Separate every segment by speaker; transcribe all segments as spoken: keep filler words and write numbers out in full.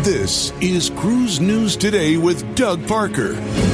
Speaker 1: This is Cruise News Today with Doug Parker.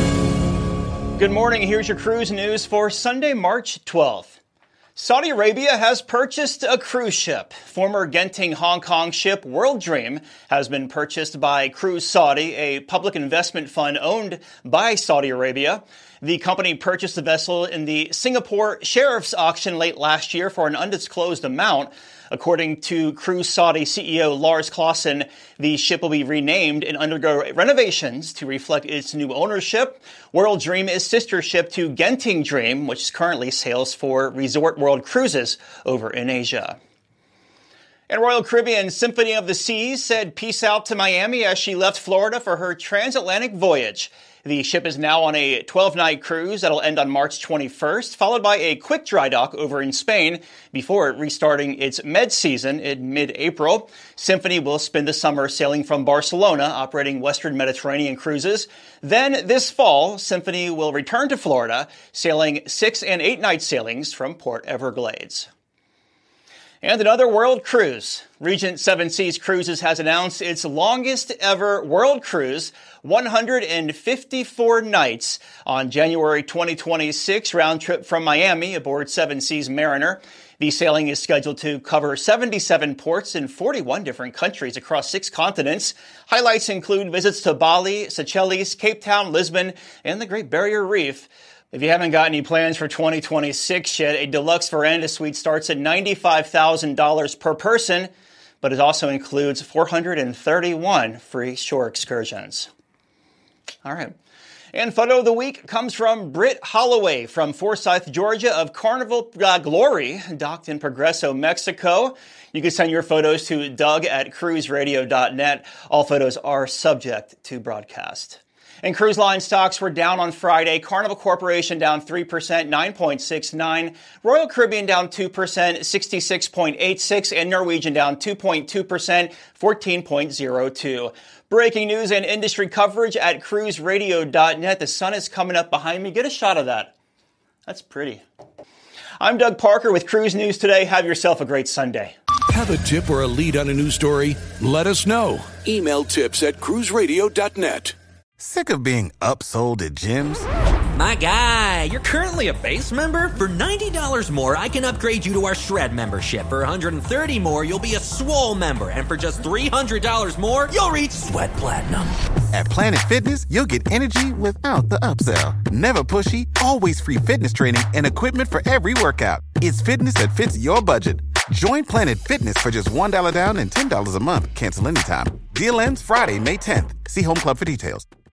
Speaker 2: Good morning. Here's your cruise news for Sunday, March twelfth. Saudi Arabia has purchased a cruise ship. Former Genting Hong Kong ship World Dream has been purchased by Cruise Saudi, a public investment fund owned by Saudi Arabia. The company purchased the vessel in the Singapore Sheriff's auction late last year for an undisclosed amount. According to Cruise Saudi C E O Lars Clausen, the ship will be renamed and undergo renovations to reflect its new ownership. World Dream is sister ship to Genting Dream, which currently sails for Resort World Cruises over in Asia. And Royal Caribbean Symphony of the Seas said peace out to Miami as she left Florida for her transatlantic voyage. The ship is now on a twelve-night cruise that'll end on March twenty-first, followed by a quick dry dock over in Spain before restarting its med season in mid-April. Symphony will spend the summer sailing from Barcelona, operating Western Mediterranean cruises. Then this fall, Symphony will return to Florida, sailing six- and eight-night sailings from Port Everglades. And another world cruise. Regent Seven Seas Cruises has announced its longest ever world cruise, one hundred fifty-four nights on January twenty twenty-six, round trip from Miami aboard Seven Seas Mariner. The sailing is scheduled to cover seventy-seven ports in forty-one different countries across six continents. Highlights include visits to Bali, Seychelles, Cape Town, Lisbon, and the Great Barrier Reef. If you haven't got any plans for twenty twenty-six yet, a deluxe veranda suite starts at ninety-five thousand dollars per person, but it also includes four hundred thirty-one free shore excursions. All right. And photo of the week comes from Britt Holloway from Forsyth, Georgia of Carnival uh, Glory, docked in Progreso, Mexico. You can send your photos to Doug at cruise radio dot net. All photos are subject to broadcast. And cruise line stocks were down on Friday. Carnival Corporation down three percent, nine point six nine. Royal Caribbean down two percent, sixty-six point eight six. And Norwegian down two point two percent, fourteen point zero two. Breaking news and industry coverage at cruise radio dot net. The sun is coming up behind me. Get a shot of that. That's pretty. I'm Doug Parker with Cruise News Today. Have yourself a great Sunday.
Speaker 1: Have a tip or a lead on a news story? Let us know. Email tips at cruise radio dot net.
Speaker 3: Sick of being upsold at gyms?
Speaker 4: My guy, you're currently a base member? For ninety dollars more, I can upgrade you to our Shred membership. For one hundred thirty dollars more, you'll be a Swole member. And for just three hundred dollars more, you'll reach Sweat Platinum.
Speaker 3: At Planet Fitness, you'll get energy without the upsell. Never pushy, always free fitness training and equipment for every workout. It's fitness that fits your budget. Join Planet Fitness for just one dollar down and ten dollars a month. Cancel anytime. Deal ends Friday, May tenth. See Home Club for details.